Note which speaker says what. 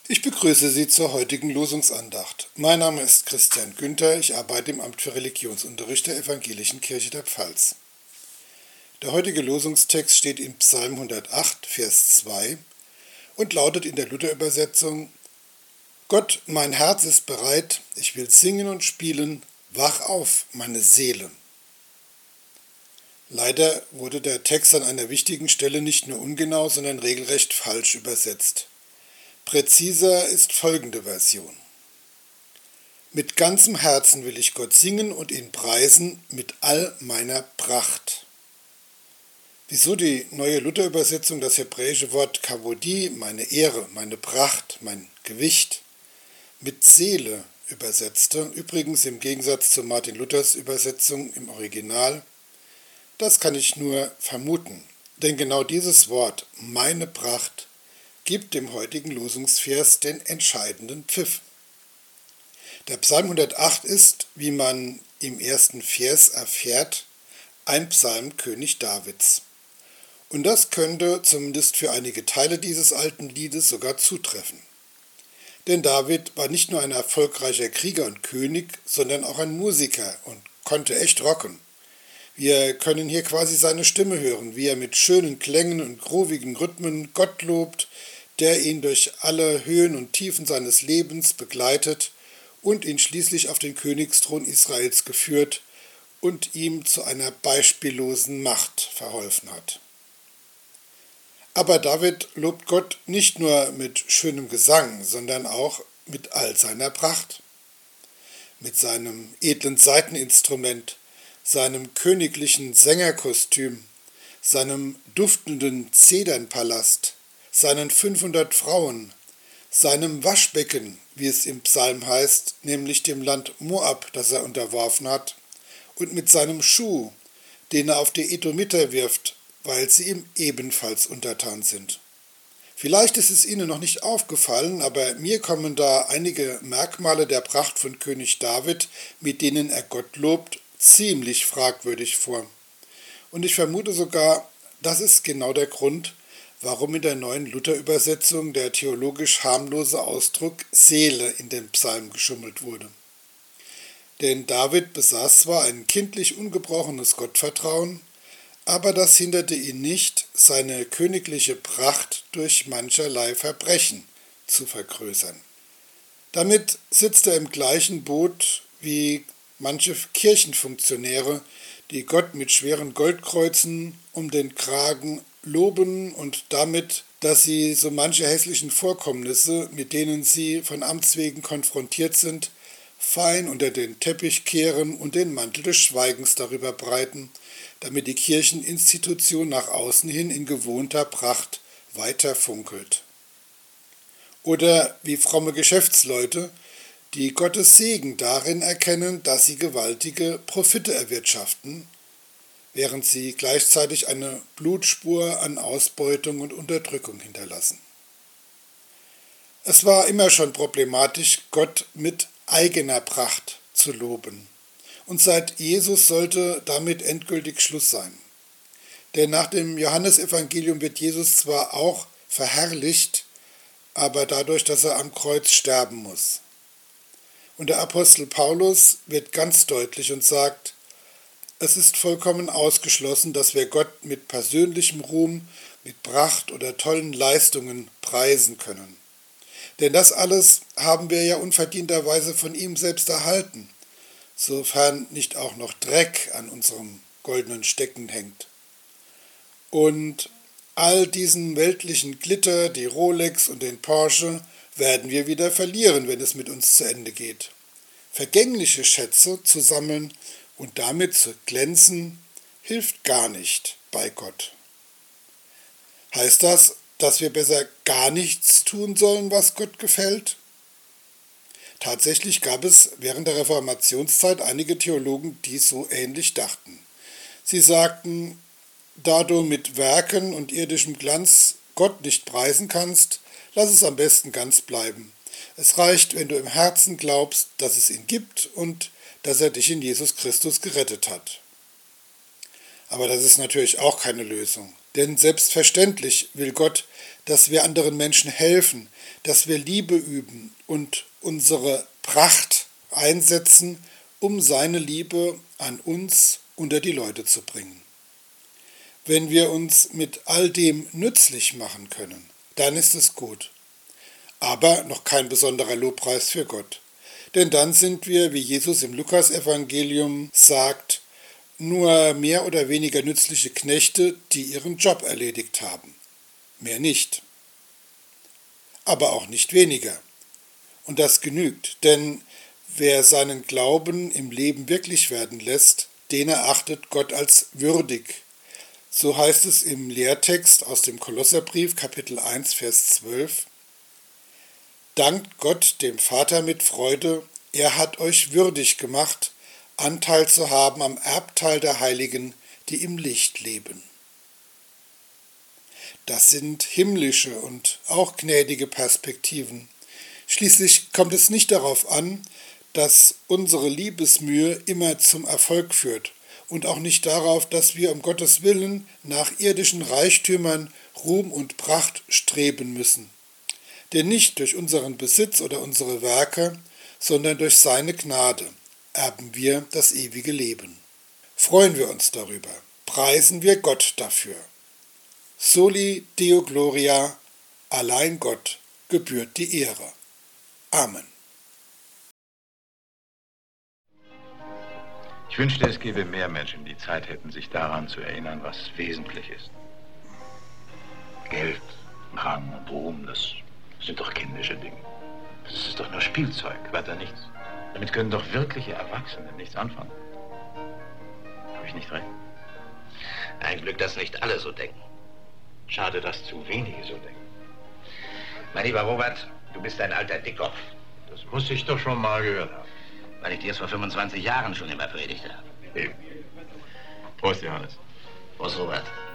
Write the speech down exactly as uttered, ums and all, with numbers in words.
Speaker 1: Ich begrüße Sie zur heutigen Losungsandacht. Mein Name ist Christian Günther, ich arbeite im Amt für Religionsunterricht der Evangelischen Kirche der Pfalz. Der heutige Losungstext steht in Psalm hundertacht, Vers zwei und lautet in der Luther-Übersetzung: Gott, mein Herz ist bereit, ich will singen und spielen, wach auf, meine Seele. Leider wurde der Text an einer wichtigen Stelle nicht nur ungenau, sondern regelrecht falsch übersetzt. Präziser ist folgende Version: Mit ganzem Herzen will ich Gott singen und ihn preisen mit all meiner Pracht. Wieso die neue Luther-Übersetzung das hebräische Wort Kavodi, meine Ehre, meine Pracht, mein Gewicht, mit Seele übersetzte, übrigens im Gegensatz zu Martin Luthers Übersetzung im Original, das kann ich nur vermuten, denn genau dieses Wort, meine Pracht, gibt dem heutigen Losungsvers den entscheidenden Pfiff. Der Psalm hundertacht ist, wie man im ersten Vers erfährt, ein Psalm König Davids. Und das könnte zumindest für einige Teile dieses alten Liedes sogar zutreffen. Denn David war nicht nur ein erfolgreicher Krieger und König, sondern auch ein Musiker und konnte echt rocken. Wir können hier quasi seine Stimme hören, wie er mit schönen Klängen und groovigen Rhythmen Gott lobt, der ihn durch alle Höhen und Tiefen seines Lebens begleitet und ihn schließlich auf den Königsthron Israels geführt und ihm zu einer beispiellosen Macht verholfen hat. Aber David lobt Gott nicht nur mit schönem Gesang, sondern auch mit all seiner Pracht. Mit seinem edlen Saiteninstrument, seinem königlichen Sängerkostüm, seinem duftenden Zedernpalast, seinen fünfhundert Frauen, seinem Waschbecken, wie es im Psalm heißt, nämlich dem Land Moab, das er unterworfen hat, und mit seinem Schuh, den er auf die Edomiter wirft, weil sie ihm ebenfalls untertan sind. Vielleicht ist es Ihnen noch nicht aufgefallen, aber mir kommen da einige Merkmale der Pracht von König David, mit denen er Gott lobt, ziemlich fragwürdig vor. Und ich vermute sogar, das ist genau der Grund, warum in der neuen Luther-Übersetzung der theologisch harmlose Ausdruck Seele in den Psalm geschummelt wurde. Denn David besaß zwar ein kindlich ungebrochenes Gottvertrauen, aber das hinderte ihn nicht, seine königliche Pracht durch mancherlei Verbrechen zu vergrößern. Damit sitzt er im gleichen Boot wie manche Kirchenfunktionäre, die Gott mit schweren Goldkreuzen um den Kragen loben und damit, dass sie so manche hässlichen Vorkommnisse, mit denen sie von Amts wegen konfrontiert sind, fein unter den Teppich kehren und den Mantel des Schweigens darüber breiten, damit die Kircheninstitution nach außen hin in gewohnter Pracht weiter funkelt. Oder wie fromme Geschäftsleute, die Gottes Segen darin erkennen, dass sie gewaltige Profite erwirtschaften, während sie gleichzeitig eine Blutspur an Ausbeutung und Unterdrückung hinterlassen. Es war immer schon problematisch, Gott mit eigener Pracht zu loben. Und seit Jesus sollte damit endgültig Schluss sein. Denn nach dem Johannesevangelium wird Jesus zwar auch verherrlicht, aber dadurch, dass er am Kreuz sterben muss. Und der Apostel Paulus wird ganz deutlich und sagt: Es ist vollkommen ausgeschlossen, dass wir Gott mit persönlichem Ruhm, mit Pracht oder tollen Leistungen preisen können. Denn das alles haben wir ja unverdienterweise von ihm selbst erhalten, sofern nicht auch noch Dreck an unserem goldenen Stecken hängt. Und all diesen weltlichen Glitter, die Rolex und den Porsche, werden wir wieder verlieren, wenn es mit uns zu Ende geht. Vergängliche Schätze zu sammeln und damit zu glänzen, hilft gar nicht bei Gott. Heißt das, dass wir besser gar nichts tun sollen, was Gott gefällt? Tatsächlich gab es während der Reformationszeit einige Theologen, die so ähnlich dachten. Sie sagten: Da du mit Werken und irdischem Glanz Gott nicht preisen kannst, lass es am besten ganz bleiben. Es reicht, wenn du im Herzen glaubst, dass es ihn gibt und dass er dich in Jesus Christus gerettet hat. Aber das ist natürlich auch keine Lösung, denn selbstverständlich will Gott, dass wir anderen Menschen helfen, dass wir Liebe üben und unsere Pracht einsetzen, um seine Liebe an uns unter die Leute zu bringen. Wenn wir uns mit all dem nützlich machen können, dann ist es gut. Aber noch kein besonderer Lobpreis für Gott. Denn dann sind wir, wie Jesus im Lukasevangelium sagt, nur mehr oder weniger nützliche Knechte, die ihren Job erledigt haben. Mehr nicht. Aber auch nicht weniger. Und das genügt, denn wer seinen Glauben im Leben wirklich werden lässt, den erachtet Gott als würdig. So heißt es im Lehrtext aus dem Kolosserbrief, Kapitel eins, Vers zwölf. Dankt Gott, dem Vater, mit Freude, er hat euch würdig gemacht, Anteil zu haben am Erbteil der Heiligen, die im Licht leben. Das sind himmlische und auch gnädige Perspektiven. Schließlich kommt es nicht darauf an, dass unsere Liebesmühe immer zum Erfolg führt und auch nicht darauf, dass wir um Gottes Willen nach irdischen Reichtümern, Ruhm und Pracht streben müssen. Denn nicht durch unseren Besitz oder unsere Werke, sondern durch seine Gnade erben wir das ewige Leben. Freuen wir uns darüber, preisen wir Gott dafür. Soli Deo Gloria, allein Gott gebührt die Ehre. Amen.
Speaker 2: Ich wünschte, es gäbe mehr Menschen, die Zeit hätten, sich daran zu erinnern, was wesentlich ist. Geld, Rang und Ruhm, das sind doch kindische Dinge. Das ist doch nur Spielzeug, weiter nichts. Damit können doch wirkliche Erwachsene nichts anfangen. Habe ich nicht recht?
Speaker 3: Ein Glück, dass nicht alle so denken.
Speaker 2: Schade, dass zu wenige so denken.
Speaker 3: Mein lieber Robert, du bist ein alter Dickkopf.
Speaker 2: Das muss ich doch schon mal gehört haben.
Speaker 3: Weil ich dir es vor fünfundzwanzig Jahren schon immer predigt habe.
Speaker 2: Eben. Prost, Johannes.
Speaker 3: Prost, Robert.